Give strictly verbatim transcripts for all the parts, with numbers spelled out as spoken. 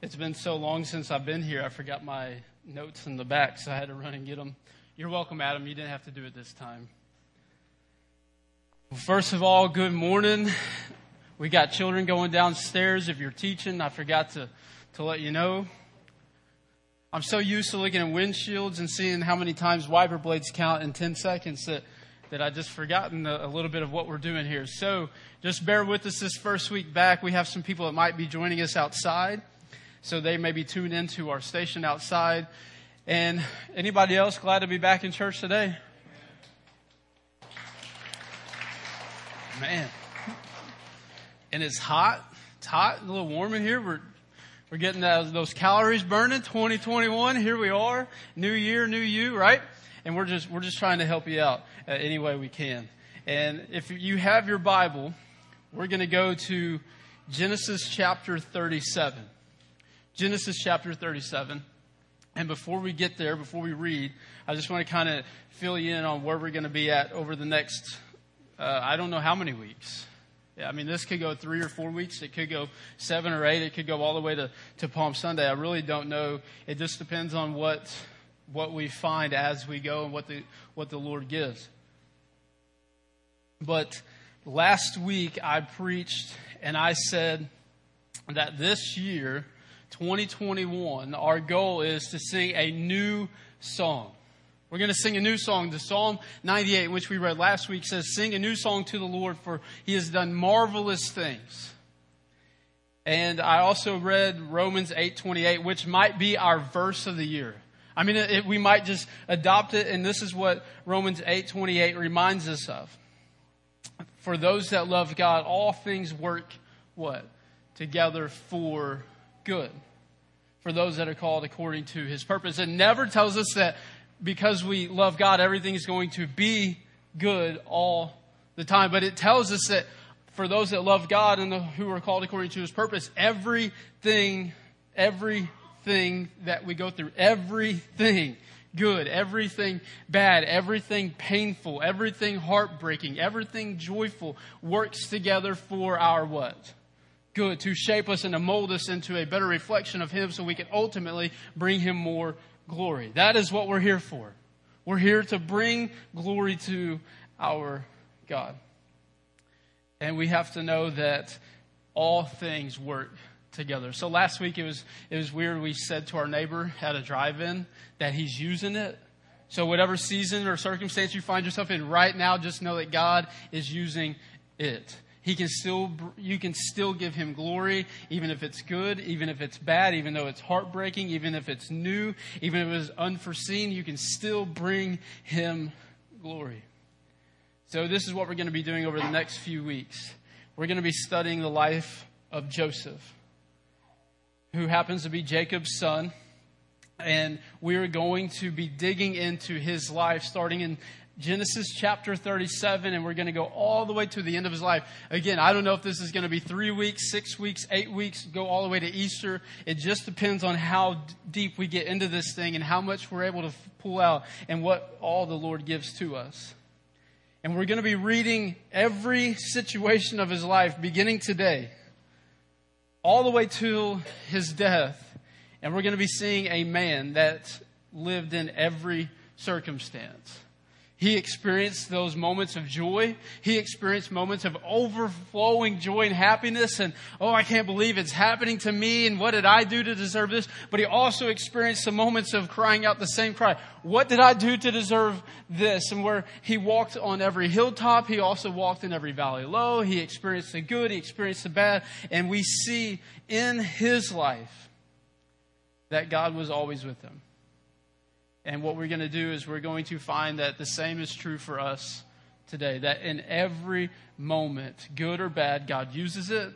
It's been so long since I've been here, I forgot my notes in the back, so I had to run and get them. You're welcome, Adam. You didn't have to do it this time. Well, first of all, good morning. We got children going downstairs. If you're teaching, I forgot to, to let you know. I'm so used to looking at windshields and seeing how many times wiper blades count in ten seconds that, that I just forgotten a, a little bit of what we're doing here. So just bear with us this first week back. We have some people that might be joining us outside. So they may be tuned into our station outside. And anybody else glad to be back in church today? Man. And it's hot. It's hot, a little warm in here. We're we're getting those, those calories burning. twenty twenty-one, here we are. New year, new you, right? And we're just we're just trying to help you out uh, any way we can. And if you have your Bible, we're going to go to Genesis chapter thirty-seven. Genesis chapter thirty-seven. And before we get there, before we read, I just want to kind of fill you in on where we're going to be at over the next, uh, I don't know how many weeks. Yeah, I mean, this could go three or four weeks. It could go seven or eight. It could go all the way to, to Palm Sunday. I really don't know. It just depends on what what we find as we go and what the what the Lord gives. But last week I preached and I said that this year, twenty twenty-one, our goal is to sing a new song. We're going to sing a new song. The Psalm ninety-eight, which we read last week, says, "Sing a new song to the Lord, for He has done marvelous things." And I also read Romans eight twenty-eight, which might be our verse of the year. I mean, it, we might just adopt it, and this is what Romans eight twenty-eight reminds us of. For those that love God, all things work, what? Together for good. For those that are called according to His purpose. It never tells us that because we love God, everything is going to be good all the time. But it tells us that for those that love God and the, who are called according to His purpose, everything, everything that we go through, everything good, everything bad, everything painful, everything heartbreaking, everything joyful works together for our what? Good, to shape us and to mold us into a better reflection of Him so we can ultimately bring Him more glory. That is what we're here for. We're here to bring glory to our God. And we have to know that all things work together. So last week it was it was weird. We said to our neighbor at a drive-in that he's using it. So whatever season or circumstance you find yourself in right now, just know that God is using it. He can still, you can still give Him glory, even if it's good, even if it's bad, even though it's heartbreaking, even if it's new, even if it's unforeseen, you can still bring Him glory. So this is what we're going to be doing over the next few weeks. We're going to be studying the life of Joseph, who happens to be Jacob's son. And we're going to be digging into his life, starting in Genesis chapter thirty-seven, and we're going to go all the way to the end of his life. Again, I don't know if this is going to be three weeks, six weeks, eight weeks, go all the way to Easter. It just depends on how d- deep we get into this thing and how much we're able to f- pull out and what all the Lord gives to us. And we're going to be reading every situation of his life, beginning today, all the way to his death. And we're going to be seeing a man that lived in every circumstance. He experienced those moments of joy. He experienced moments of overflowing joy and happiness. And, oh, I can't believe it's happening to me. And what did I do to deserve this? But he also experienced some moments of crying out the same cry. What did I do to deserve this? And where he walked on every hilltop, he also walked in every valley low. He experienced the good. He experienced the bad. And we see in his life that God was always with him. And what we're going to do is we're going to find that the same is true for us today. That in every moment, good or bad, God uses it.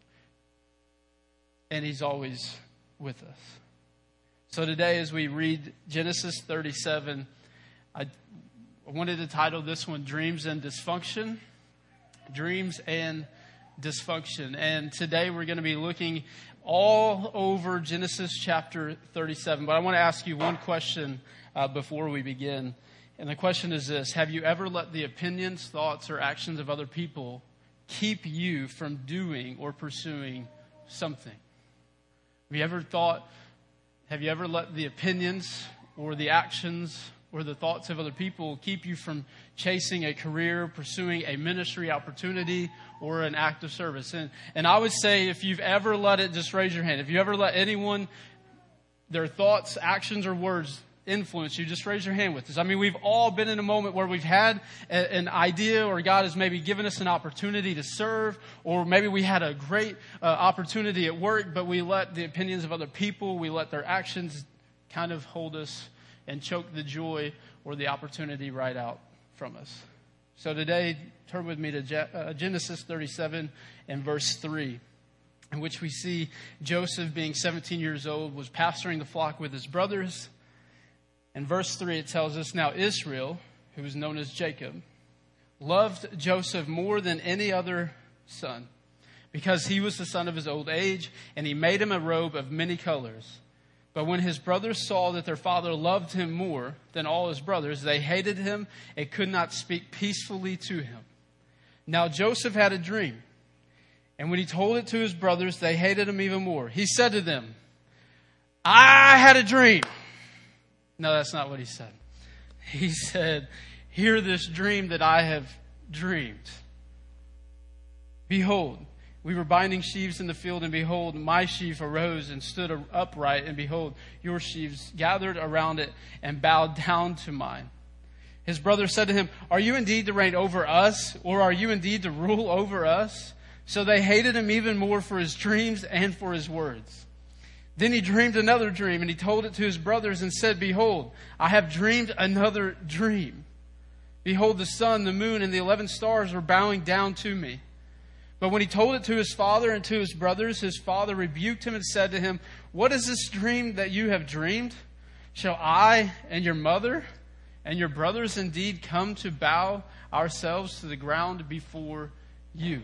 And He's always with us. So today as we read Genesis thirty-seven, I, I wanted to title this one, Dreams and Dysfunction. Dreams and Dysfunction. And today we're going to be looking all over Genesis chapter thirty-seven. But I want to ask you one question uh, before we begin. And the question is this: have you ever let the opinions, thoughts, or actions of other people keep you from doing or pursuing something? Have you ever thought, have you ever let the opinions or the actions or the thoughts of other people keep you from chasing a career, pursuing a ministry opportunity, or an act of service? And, and I would say if you've ever let it, just raise your hand. If you ever let anyone, their thoughts, actions, or words influence you, just raise your hand with us. I mean, we've all been in a moment where we've had a, an idea, or God has maybe given us an opportunity to serve, or maybe we had a great uh, opportunity at work, but we let the opinions of other people, we let their actions kind of hold us and choke the joy or the opportunity right out from us. So today, turn with me to Je- uh, Genesis thirty-seven and verse three, in which we see Joseph, being seventeen years old, was pasturing the flock with his brothers. In verse three, it tells us, now Israel, who was known as Jacob, loved Joseph more than any other son, because he was the son of his old age, and he made him a robe of many colors. But when his brothers saw that their father loved him more than all his brothers, they hated him and could not speak peacefully to him. Now Joseph had a dream, and when he told it to his brothers, they hated him even more. He said to them, I had a dream. No, that's not what he said. He said, hear this dream that I have dreamed. Behold, we were binding sheaves in the field, and behold, my sheaf arose and stood upright, and behold, your sheaves gathered around it and bowed down to mine. His brother said to him, are you indeed to reign over us, or are you indeed to rule over us? So they hated him even more for his dreams and for his words. Then he dreamed another dream, and he told it to his brothers and said, behold, I have dreamed another dream. Behold, the sun, the moon, and the eleven stars were bowing down to me. But when he told it to his father and to his brothers, his father rebuked him and said to him, what is this dream that you have dreamed? Shall I and your mother and your brothers indeed come to bow ourselves to the ground before you?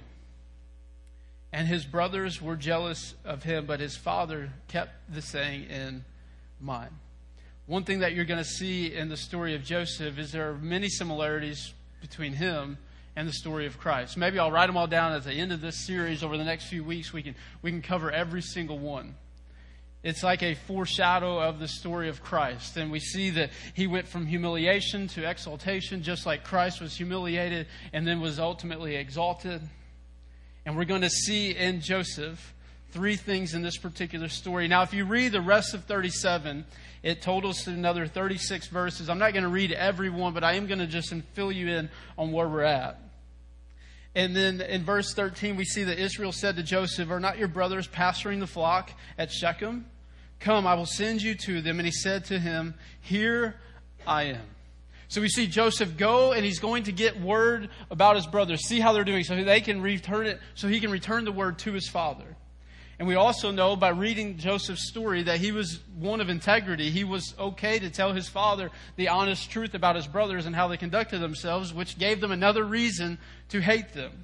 And his brothers were jealous of him, but his father kept the saying in mind. One thing that you're going to see in the story of Joseph is there are many similarities between him and the story of Christ. Maybe I'll write them all down at the end of this series. Over the next few weeks, we can we can cover every single one. It's like a foreshadow of the story of Christ. And we see that he went from humiliation to exaltation, just like Christ was humiliated and then was ultimately exalted. And we're going to see in Joseph three things in this particular story. Now, if you read the rest of thirty-seven, it totals to another thirty-six verses. I'm not going to read every one, but I am going to just fill you in on where we're at. And then in verse thirteen, we see that Israel said to Joseph, are not your brothers pasturing the flock at Shechem? Come, I will send you to them. And he said to him, here I am. So we see Joseph go, and he's going to get word about his brothers, see how they're doing, so they can return it, so he can return the word to his father. And we also know by reading Joseph's story that he was one of integrity. He was okay to tell his father the honest truth about his brothers and how they conducted themselves, which gave them another reason to hate them,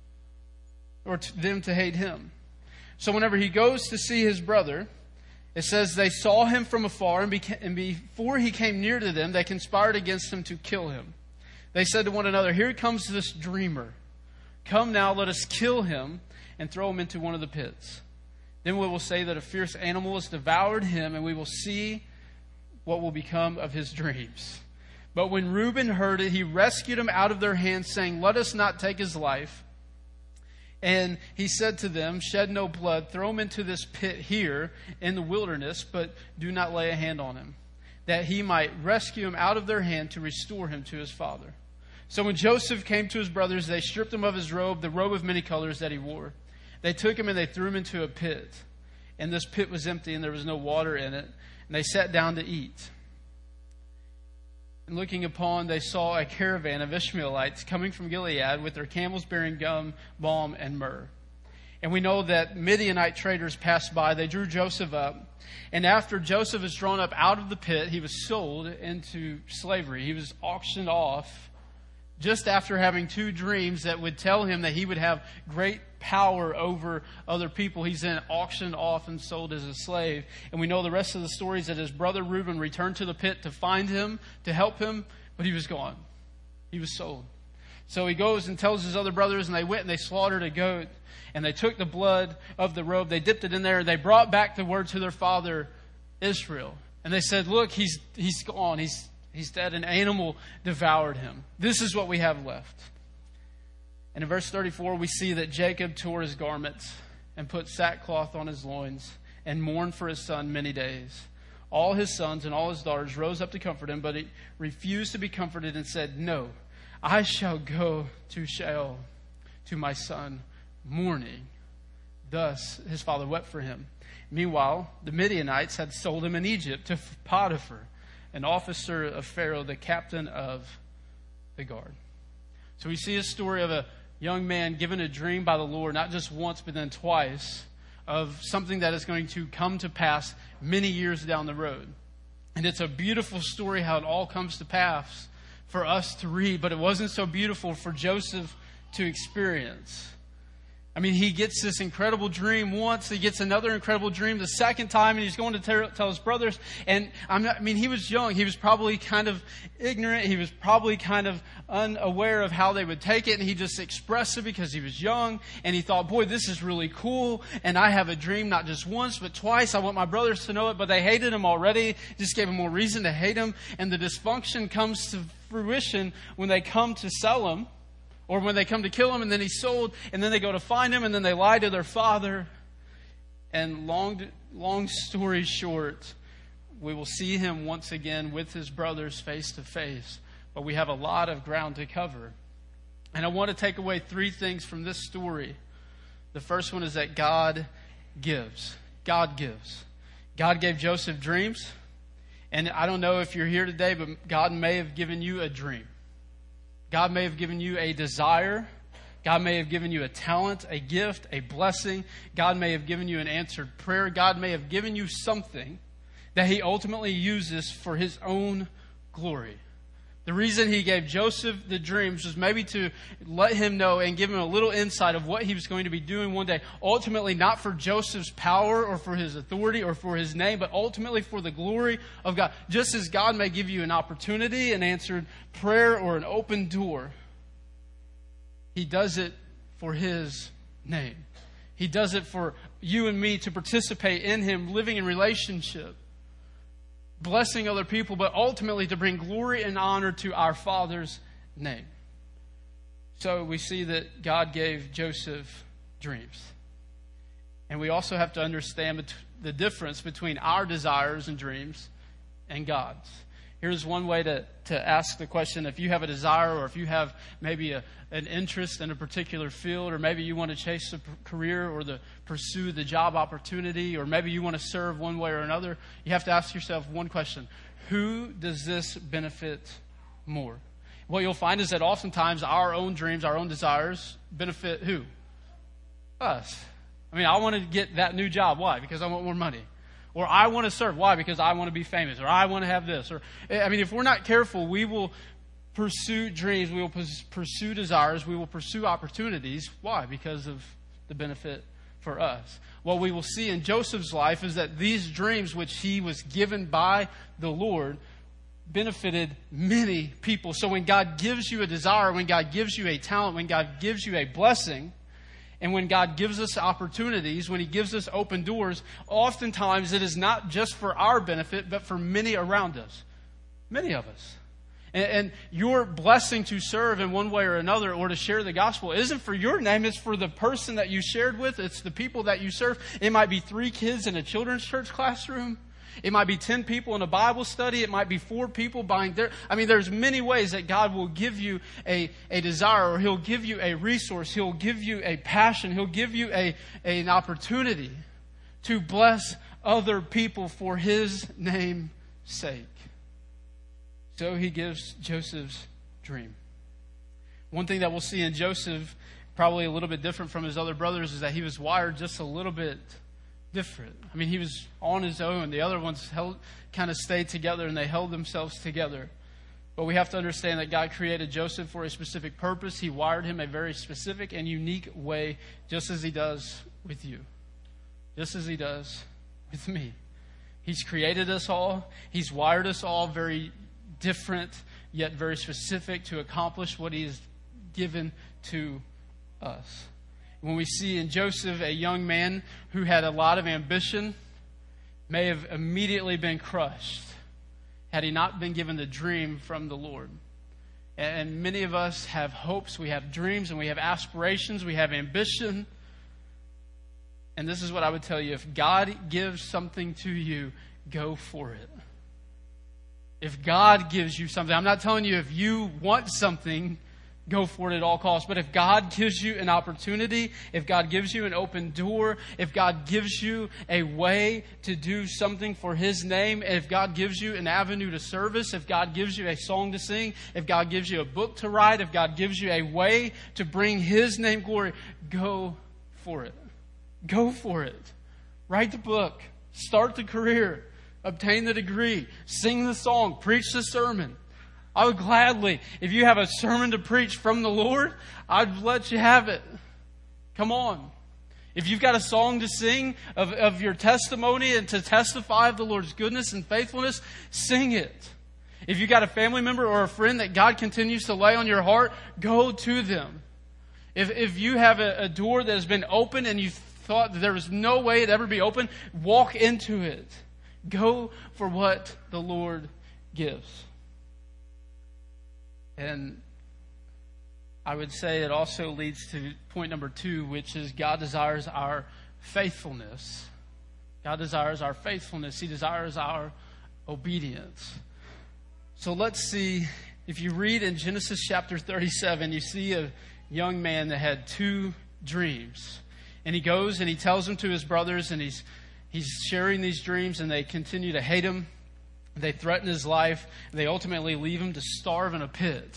or to them to hate him. So whenever he goes to see his brother, it says they saw him from afar, and, beca- and before he came near to them, they conspired against him to kill him. They said to one another, here comes this dreamer. Come now, let us kill him and throw him into one of the pits. Then we will say that a fierce animal has devoured him, and we will see what will become of his dreams. But when Reuben heard it, he rescued him out of their hands, saying, let us not take his life. And he said to them, shed no blood, throw him into this pit here in the wilderness, but do not lay a hand on him, that he might rescue him out of their hand to restore him to his father. So when Joseph came to his brothers, they stripped him of his robe, the robe of many colors that he wore. They took him and they threw him into a pit. And this pit was empty and there was no water in it. And they sat down to eat. And looking upon, they saw a caravan of Ishmaelites coming from Gilead with their camels bearing gum, balm, and myrrh. And we know that Midianite traders passed by. They drew Joseph up. And after Joseph was drawn up out of the pit, he was sold into slavery. He was auctioned off just after having two dreams that would tell him that he would have great power over other people. He's then auctioned off and sold as a slave. And we know the rest of the story is that his brother Reuben returned to the pit to find him, to help him, but he was gone. He was sold. So he goes and tells his other brothers, and they went and they slaughtered a goat, and they took the blood of the robe, they dipped it in there, and they brought back the word to their father Israel. And they said, look, he's he's gone, he's he's dead, an animal devoured him. This is what we have left. And in verse thirty-four, we see that Jacob tore his garments and put sackcloth on his loins and mourned for his son many days. All his sons and all his daughters rose up to comfort him, but he refused to be comforted and said, no, I shall go to Sheol to my son mourning. Thus his father wept for him. Meanwhile, the Midianites had sold him in Egypt to Potiphar, an officer of Pharaoh, the captain of the guard. So we see a story of a young man given a dream by the Lord, not just once, but then twice, of something that is going to come to pass many years down the road. And it's a beautiful story how it all comes to pass for us to read, but it wasn't so beautiful for Joseph to experience. I mean, he gets this incredible dream once. He gets another incredible dream the second time, and he's going to tell, tell his brothers. And I'm not, I mean, he was young. He was probably kind of ignorant. He was probably kind of unaware of how they would take it. And he just expressed it because he was young. And he thought, boy, this is really cool. And I have a dream not just once, but twice. I want my brothers to know it. But they hated him already. Just gave him more reason to hate him. And the dysfunction comes to fruition when they come to sell him. Or when they come to kill him, and then he's sold, and then they go to find him, and then they lie to their father. And long, long story short, we will see him once again with his brothers face to face. But we have a lot of ground to cover. And I want to take away three things from this story. The first one is that God gives. God gives. God gave Joseph dreams. And I don't know if you're here today, but God may have given you a dream. God may have given you a desire. God may have given you a talent, a gift, a blessing. God may have given you an answered prayer. God may have given you something that He ultimately uses for His own glory. The reason He gave Joseph the dreams was maybe to let him know and give him a little insight of what he was going to be doing one day. Ultimately, not for Joseph's power or for his authority or for his name, but ultimately for the glory of God. Just as God may give you an opportunity, an answered prayer, or an open door, He does it for His name. He does it for you and me to participate in Him, living in relationship, blessing other people, but ultimately to bring glory and honor to our Father's name. So we see that God gave Joseph dreams. And we also have to understand the difference between our desires and dreams and God's. Here's one way to, to ask the question. If you have a desire, or if you have maybe a, an interest in a particular field, or maybe you want to chase a career or the, pursue the job opportunity, or maybe you want to serve one way or another, you have to ask yourself one question. Who does this benefit more? What you'll find is that oftentimes our own dreams, our own desires benefit who? Us. I mean, I want to get that new job. Why? Because I want more money. Or I want to serve. Why? Because I want to be famous. Or I want to have this. Or I mean, if we're not careful, we will pursue dreams. We will pursue desires. We will pursue opportunities. Why? Because of the benefit for us. What we will see in Joseph's life is that these dreams, which he was given by the Lord, benefited many people. So when God gives you a desire, when God gives you a talent, when God gives you a blessing, and when God gives us opportunities, when He gives us open doors, oftentimes it is not just for our benefit, but for many around us. Many of us. And, and your blessing to serve in one way or another, or to share the gospel, isn't for your name. It's for the person that you shared with. It's the people that you serve. It might be three kids in a children's church classroom. It might be ten people in a Bible study. It might be four people buying their... I mean, there's many ways that God will give you a, a desire, or He'll give you a resource. He'll give you a passion. He'll give you a, a an opportunity to bless other people for His name's sake. So He gives Joseph's dream. One thing that we'll see in Joseph, probably a little bit different from his other brothers, is that he was wired just a little bit different. I mean, he was on his own. The other ones held, kind of stayed together, and they held themselves together. But we have to understand that God created Joseph for a specific purpose. He wired him a very specific and unique way, just as He does with you. Just as He does with me. He's created us all. He's wired us all very different, yet very specific to accomplish what He's given to us. When we see in Joseph a young man who had a lot of ambition, may have immediately been crushed had he not been given the dream from the Lord. And many of us have hopes, we have dreams, and we have aspirations, we have ambition. And this is what I would tell you. If God gives something to you, go for it. If God gives you something, I'm not telling you if you want something, go for it at all costs. But if God gives you an opportunity, if God gives you an open door, if God gives you a way to do something for His name, if God gives you an avenue to service, if God gives you a song to sing, if God gives you a book to write, if God gives you a way to bring His name glory, go for it. Go for it. Write the book. Start the career. Obtain the degree. Sing the song. Preach the sermon. I would gladly, if you have a sermon to preach from the Lord, I'd let you have it. Come on. If you've got a song to sing of, of your testimony and to testify of the Lord's goodness and faithfulness, sing it. If you've got a family member or a friend that God continues to lay on your heart, go to them. If, if you have a, a door that has been open and you thought that there was no way it'd ever be open, walk into it. Go for what the Lord gives. And I would say it also leads to point number two, which is God desires our faithfulness. God desires our faithfulness. He desires our obedience. So let's see, if you read in Genesis chapter thirty-seven, you see a young man that had two dreams. And he goes and he tells them to his brothers, and he's he's sharing these dreams, and they continue to hate him. They threaten his life. And they ultimately leave him to starve in a pit.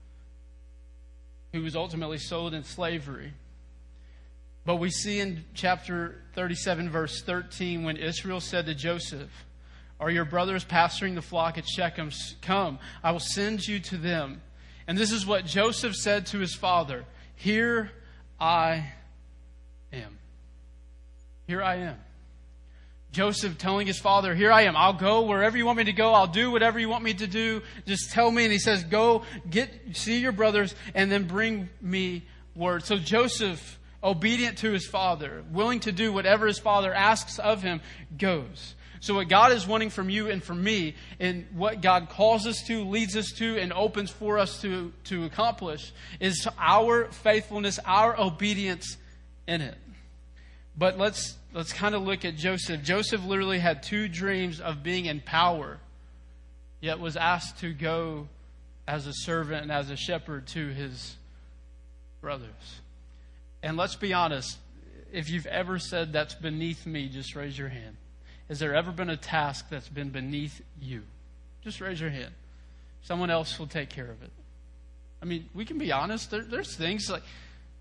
He was ultimately sold in slavery. But we see in chapter thirty-seven, verse thirteen, when Israel said to Joseph, "Are your brothers pasturing the flock at Shechem? Come, I will send you to them." And this is what Joseph said to his father: "Here I am." Here I am. Joseph telling his father, "Here I am. I'll go wherever you want me to go. I'll do whatever you want me to do. Just tell me." And he says, "Go, get, see your brothers, and then bring me word." So Joseph, obedient to his father, willing to do whatever his father asks of him, goes. So what God is wanting from you and from me, and what God calls us to, leads us to, and opens for us to, to accomplish, is our faithfulness, our obedience in it. But let's let's kind of look at Joseph. Joseph literally had two dreams of being in power, yet was asked to go as a servant and as a shepherd to his brothers. And let's be honest, if you've ever said that's beneath me, just raise your hand. Has there ever been a task that's been beneath you? Just raise your hand. Someone else will take care of it. I mean, we can be honest. There, there's things like,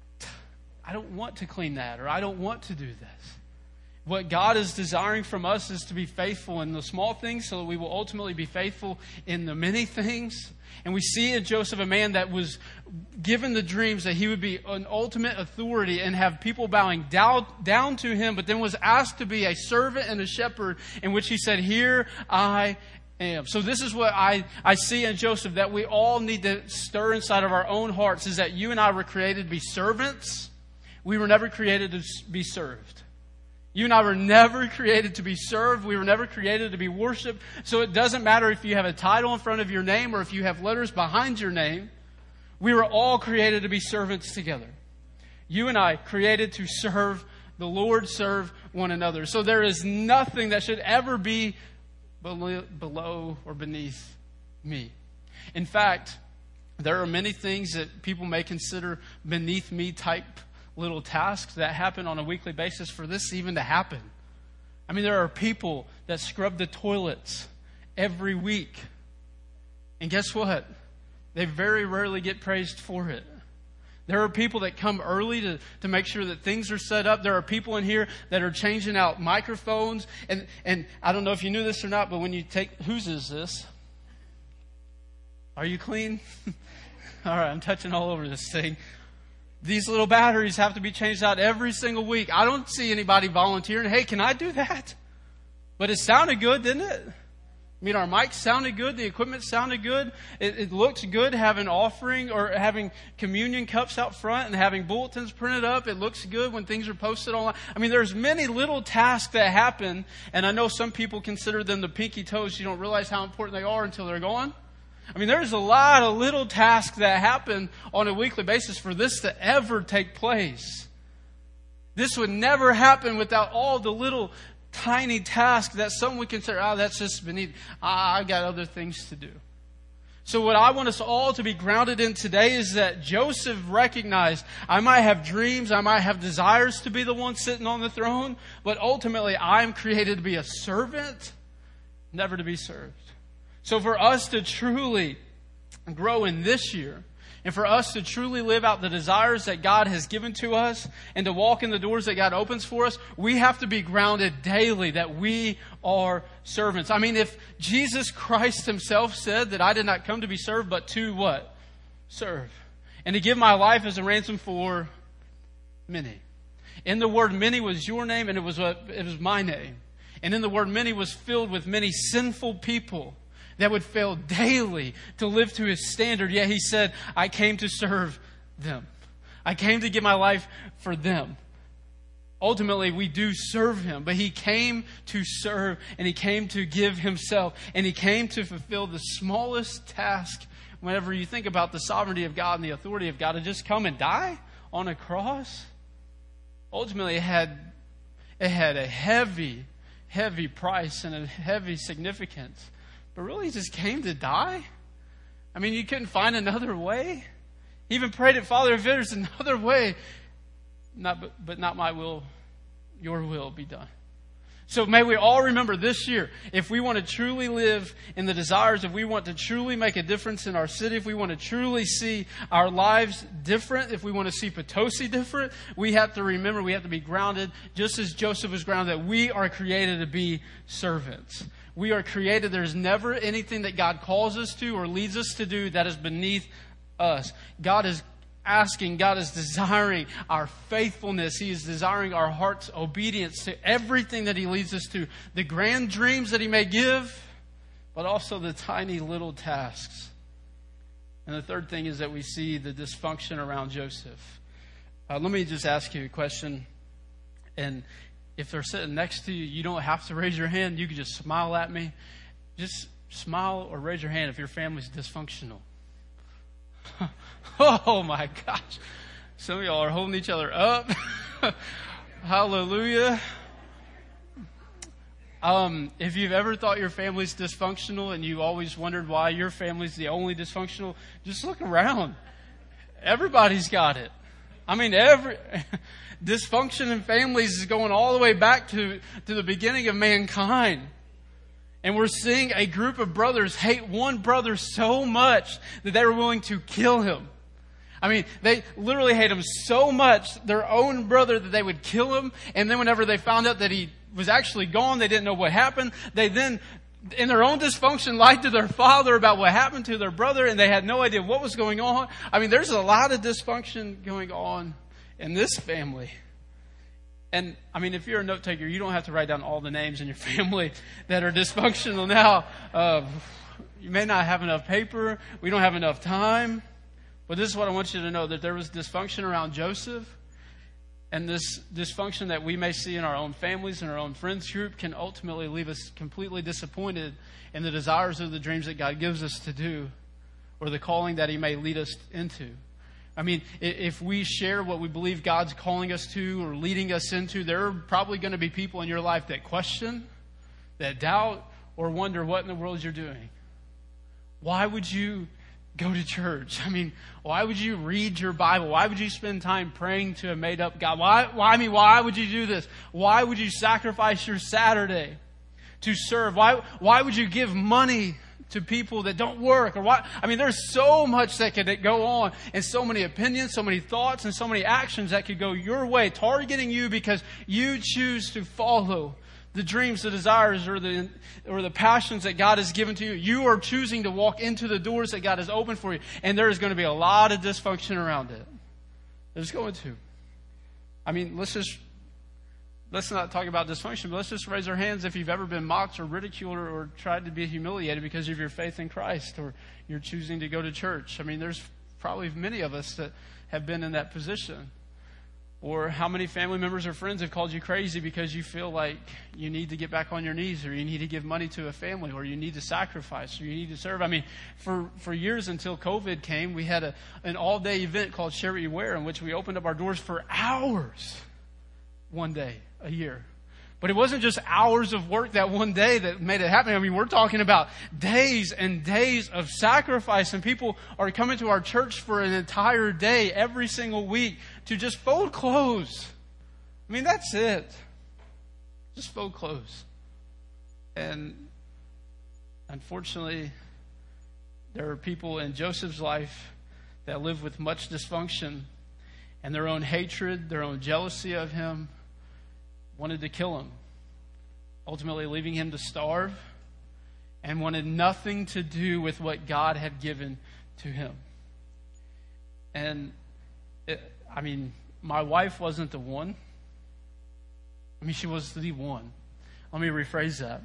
I don't want to clean that, or I don't want to do this. What God is desiring from us is to be faithful in the small things so that we will ultimately be faithful in the many things. And we see in Joseph a man that was given the dreams that he would be an ultimate authority and have people bowing down, down to him, but then was asked to be a servant and a shepherd, in which he said, "Here I am." So this is what I, I see in Joseph that we all need to stir inside of our own hearts, is that you and I were created to be servants. We were never created to be served. You and I were never created to be served. We were never created to be worshiped. So it doesn't matter if you have a title in front of your name or if you have letters behind your name. We were all created to be servants together. You and I created to serve the Lord, serve one another. So there is nothing that should ever be below or beneath me. In fact, there are many things that people may consider beneath me type little tasks that happen on a weekly basis for this even to happen. I mean, there are people that scrub the toilets every week. And guess what? They very rarely get praised for it. There are people that come early to, to make sure that things are set up. There are people in here that are changing out microphones. And, and I don't know if you knew this or not, but when you take... Whose is this? Are you clean? All right, I'm touching all over this thing. These little batteries have to be changed out every single week. I don't see anybody volunteering. Hey, can I do that? But it sounded good, didn't it? I mean, our mics sounded good. The equipment sounded good. It, it looked good having offering or having communion cups out front and having bulletins printed up. It looks good when things are posted online. I mean, there's many little tasks that happen, and I know some people consider them the pinky toes. You don't realize how important they are until they're gone. I mean, there's a lot of little tasks that happen on a weekly basis for this to ever take place. This would never happen without all the little tiny tasks that some would consider, oh, that's just beneath. Ah, I got other things to do. So what I want us all to be grounded in today is that Joseph recognized, I might have dreams, I might have desires to be the one sitting on the throne, but ultimately I'm created to be a servant, never to be served. So for us to truly grow in this year, and for us to truly live out the desires that God has given to us and to walk in the doors that God opens for us, we have to be grounded daily that we are servants. I mean, if Jesus Christ himself said that I did not come to be served, but to what? Serve. And to give my life as a ransom for many. In the word many was your name, and it was, what, it was my name. And in the word many was filled with many sinful people that would fail daily to live to his standard. Yet he said, I came to serve them. I came to give my life for them. Ultimately, we do serve him, but he came to serve, and he came to give himself, and he came to fulfill the smallest task. Whenever you think about the sovereignty of God and the authority of God, to just come and die on a cross, ultimately it had, it had a heavy, heavy price and a heavy significance. But really, he just came to die? I mean, you couldn't find another way? He even prayed it, Father, if there's another way, not, but, but not my will, your will be done. So may we all remember this year, if we want to truly live in the desires, if we want to truly make a difference in our city, if we want to truly see our lives different, if we want to see Potosi different, we have to remember, we have to be grounded, just as Joseph was grounded, that we are created to be servants. We are created. There's never anything that God calls us to or leads us to do that is beneath us. God is asking, God is desiring our faithfulness. He is desiring our heart's obedience to everything that he leads us to. The grand dreams that he may give, but also the tiny little tasks. And the third thing is that we see the dysfunction around Joseph. Uh, let me just ask you a question. And if they're sitting next to you, you don't have to raise your hand. You can just smile at me. Just smile or raise your hand if your family's dysfunctional. Oh my gosh. Some of y'all are holding each other up. Hallelujah. Um, if you've ever thought your family's dysfunctional and you always wondered why your family's the only dysfunctional, just look around. Everybody's got it. I mean, every dysfunction in families is going all the way back to, to the beginning of mankind. And we're seeing a group of brothers hate one brother so much that they were willing to kill him. I mean, they literally hate him so much, their own brother, that they would kill him. And then whenever they found out that he was actually gone, they didn't know what happened. They then, in their own dysfunction, lied to their father about what happened to their brother, and they had no idea what was going on. I mean, there's a lot of dysfunction going on in this family. And, I mean, if you're a note taker, you don't have to write down all the names in your family that are dysfunctional now. Uh, you may not have enough paper. We don't have enough time. But this is what I want you to know, that there was dysfunction around Joseph. And this dysfunction that we may see in our own families and our own friends group can ultimately leave us completely disappointed in the desires of the dreams that God gives us to do, or the calling that he may lead us into. I mean, if we share what we believe God's calling us to or leading us into, there are probably going to be people in your life that question, that doubt, or wonder what in the world you're doing. Why would you go to church? I mean, why would you read your Bible? Why would you spend time praying to a made-up God? Why, why, I mean, why would you do this? Why would you sacrifice your Saturday to serve? Why, why would you give money to people that don't work? Or why? I mean, there's so much that could go on, and so many opinions, so many thoughts, and so many actions that could go your way, targeting you because you choose to follow the dreams, the desires, or the or the passions that God has given to you. You are choosing to walk into the doors that God has opened for you, and there is going to be a lot of dysfunction around it. There's going to. I mean, let's just let's not talk about dysfunction, but let's just raise our hands if you've ever been mocked or ridiculed or, or tried to be humiliated because of your faith in Christ or you're choosing to go to church. I mean, there's probably many of us that have been in that position. Or how many family members or friends have called you crazy because you feel like you need to get back on your knees, or you need to give money to a family, or you need to sacrifice, or you need to serve. I mean, for, for years until COVID came, we had a, an all-day event called Share What You Wear, in which we opened up our doors for hours one day a year. But it wasn't just hours of work that one day that made it happen. I mean, we're talking about days and days of sacrifice. And people are coming to our church for an entire day every single week to just fold clothes. I mean, that's it. Just fold clothes. And unfortunately, there are people in Joseph's life that live with much dysfunction and their own hatred, their own jealousy of him, wanted to kill him, ultimately leaving him to starve, and wanted nothing to do with what God had given to him. And, it, I mean, my wife wasn't the one. I mean, she was the one. Let me rephrase that.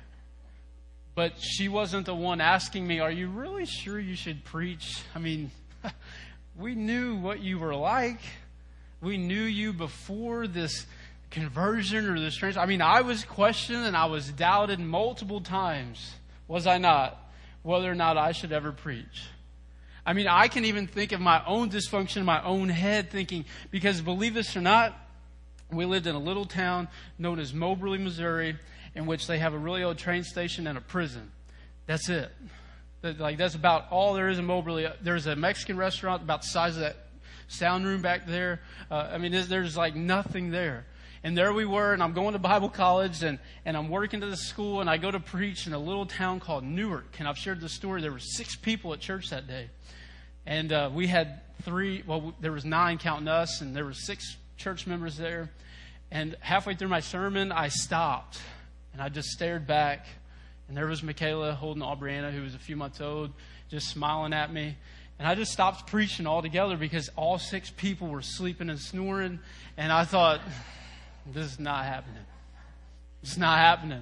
But she wasn't the one asking me, are you really sure you should preach? I mean, we knew what you were like. We knew you before this conversion or this change. I mean, I was questioned and I was doubted multiple times, was I not, whether or not I should ever preach. I mean, I can even think of my own dysfunction in my own head, thinking, because believe this or not, we lived in a little town known as Moberly, Missouri, in which they have a really old train station and a prison. That's it. Like, that's about all there is in Moberly. There's a Mexican restaurant about the size of that sound room back there. Uh, I mean, there's, there's like nothing there. And there we were, and I'm going to Bible college, and, and I'm working to the school, and I go to preach in a little town called Newark. And I've shared the story. There were six people at church that day. And uh, we had three, well, there was nine counting us, and there were six church members there. And halfway through my sermon, I stopped, and I just stared back. And there was Michaela holding Aubriana, who was a few months old, just smiling at me. And I just stopped preaching altogether because all six people were sleeping and snoring. And I thought, this is not happening. It's not happening.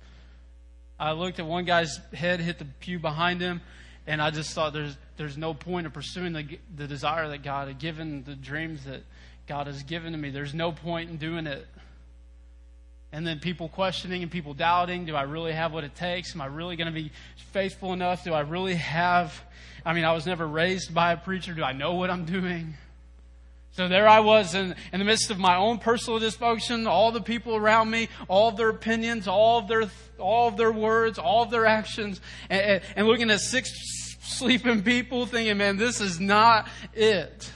I looked at one guy's head, hit the pew behind him, and I just thought there's there's no point of pursuing the the desire that God had given, the dreams that God has given to me. There's no point in doing it. And then people questioning and people doubting, do I really have what it takes? Am I really going to be faithful enough? Do I really have, I mean, I was never raised by a preacher. Do I know what I'm doing? So there I was in, in the midst of my own personal dysfunction, all the people around me, all of their opinions, all of their all of their words, all of their actions, and, and looking at six sleeping people thinking, man, this is not it.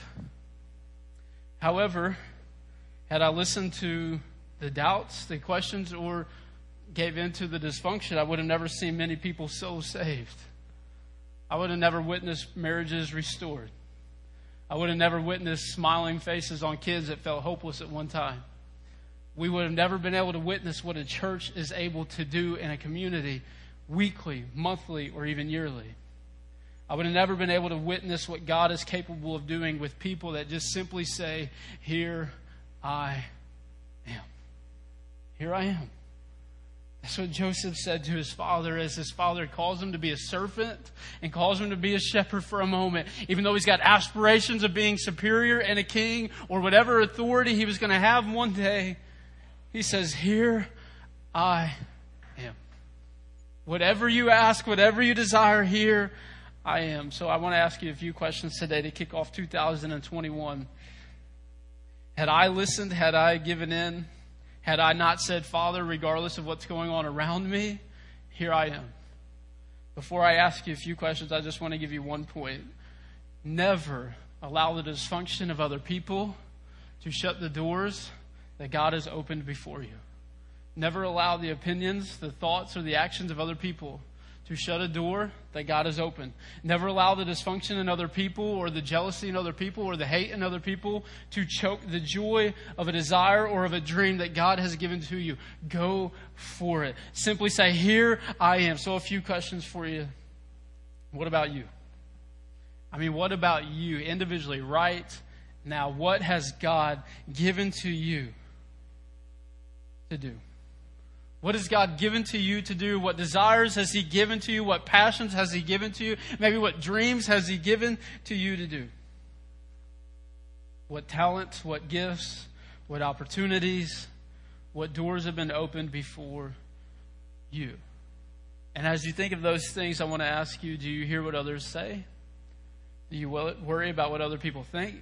However, had I listened to the doubts, the questions, or gave into the dysfunction, I would have never seen many people so saved. I would have never witnessed marriages restored. I would have never witnessed smiling faces on kids that felt hopeless at one time. We would have never been able to witness what a church is able to do in a community weekly, monthly, or even yearly. I would have never been able to witness what God is capable of doing with people that just simply say, here I am. Here I am. That's what Joseph said to his father as his father calls him to be a servant and calls him to be a shepherd for a moment. Even though he's got aspirations of being superior and a king or whatever authority he was going to have one day, he says, here I am. Whatever you ask, whatever you desire, here I am. So I want to ask you a few questions today to kick off two thousand twenty-one. Had I listened, had I given in, had I not said, Father, regardless of what's going on around me, here I am. Before I ask you a few questions, I just want to give you one point. Never allow the dysfunction of other people to shut the doors that God has opened before you. Never allow the opinions, the thoughts, or the actions of other people to shut a door that God has opened. Never allow the dysfunction in other people or the jealousy in other people or the hate in other people to choke the joy of a desire or of a dream that God has given to you. Go for it. Simply say, here I am. So a few questions for you. What about you? I mean, what about you individually right now? What has God given to you to do? What has God given to you to do? What desires has He given to you? What passions has He given to you? Maybe what dreams has He given to you to do? What talents, what gifts, what opportunities, what doors have been opened before you? And as you think of those things, I want to ask you, do you hear what others say? Do you worry about what other people think?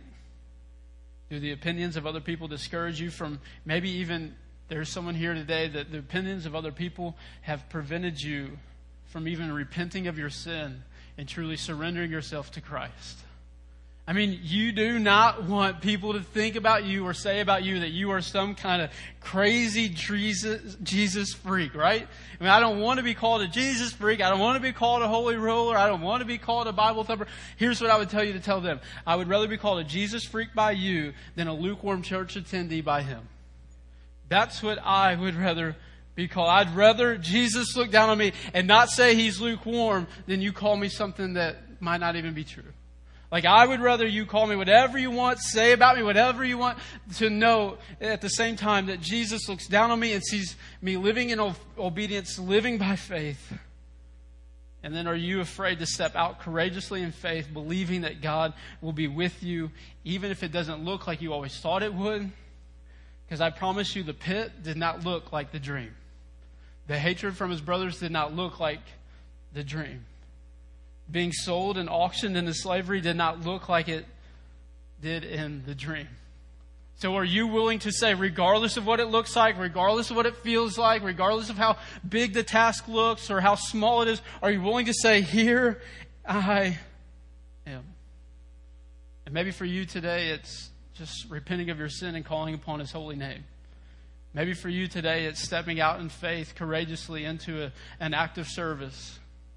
Do the opinions of other people discourage you from maybe even, there's someone here today that the opinions of other people have prevented you from even repenting of your sin and truly surrendering yourself to Christ? I mean, you do not want people to think about you or say about you that you are some kind of crazy Jesus, Jesus freak, right? I mean, I don't want to be called a Jesus freak. I don't want to be called a holy roller. I don't want to be called a Bible thumper. Here's what I would tell you to tell them. I would rather be called a Jesus freak by you than a lukewarm church attendee by him. That's what I would rather be called. I'd rather Jesus look down on me and not say he's lukewarm than you call me something that might not even be true. Like, I would rather you call me whatever you want, say about me whatever you want, to know at the same time that Jesus looks down on me and sees me living in obedience, living by faith. And then are you afraid to step out courageously in faith, believing that God will be with you, even if it doesn't look like you always thought it would? Because I promise you, the pit did not look like the dream. The hatred from his brothers did not look like the dream. Being sold and auctioned into slavery did not look like it did in the dream. So are you willing to say, regardless of what it looks like, regardless of what it feels like, regardless of how big the task looks or how small it is, are you willing to say, here I am? And maybe for you today, it's just repenting of your sin and calling upon his holy name. Maybe for you today, it's stepping out in faith courageously into a, an act of service.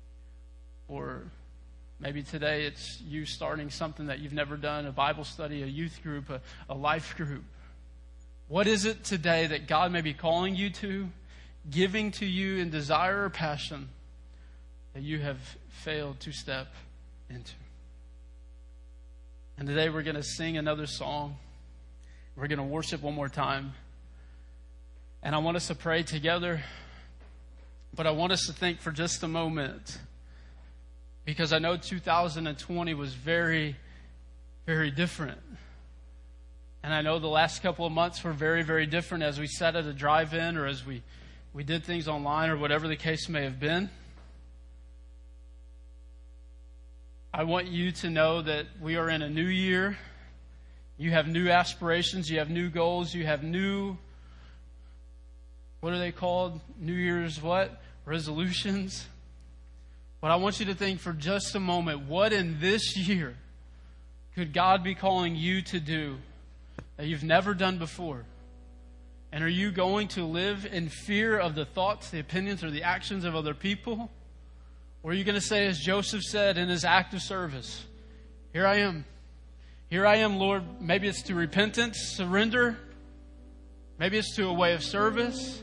Or maybe today it's you starting something that you've never done, a Bible study, a youth group, a, a life group. What is it today that God may be calling you to, giving to you in desire or passion that you have failed to step into? And today we're going to sing another song. We're going to worship one more time. And I want us to pray together, but I want us to think for just a moment, because I know two thousand twenty was very, very different. And I know the last couple of months were very, very different as we sat at a drive-in or as we, we did things online or whatever the case may have been. I want you to know that we are in a new year. You have new aspirations. You have new goals. You have new, what are they called? New Year's what? Resolutions. But I want you to think for just a moment, what in this year could God be calling you to do that you've never done before? And are you going to live in fear of the thoughts, the opinions, or the actions of other people? Or are you going to say, as Joseph said in his act of service, here I am. Here I am, Lord. Maybe it's to repentance, surrender. Maybe it's to a way of service.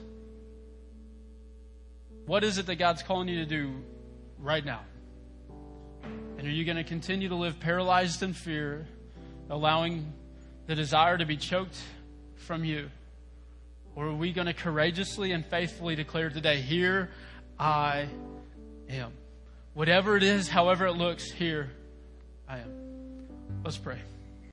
What is it that God's calling you to do right now? And are you going to continue to live paralyzed in fear, allowing the desire to be choked from you? Or are we going to courageously and faithfully declare today, here I am? Whatever it is, however it looks, here I am. Let's pray.